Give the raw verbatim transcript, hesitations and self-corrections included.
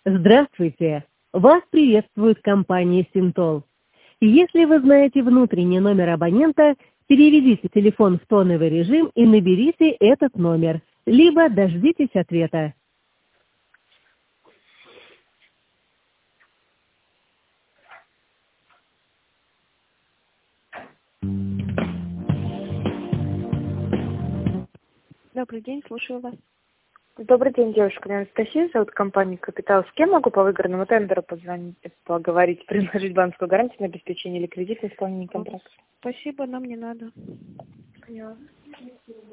Здравствуйте! Вас приветствует компания «Синтол». Если вы знаете внутренний номер абонента, переведите телефон в тоновый режим и наберите этот номер, либо дождитесь ответа. Добрый день, слушаю вас. Добрый день, девушка. Меня Анастасия зовут, компания «Капитал». С кем могу по выигранному тендеру позвонить, поговорить, предложить банковскую гарантию на обеспечение или кредит на исполнение контракта? Спасибо, нам не надо. Поняла.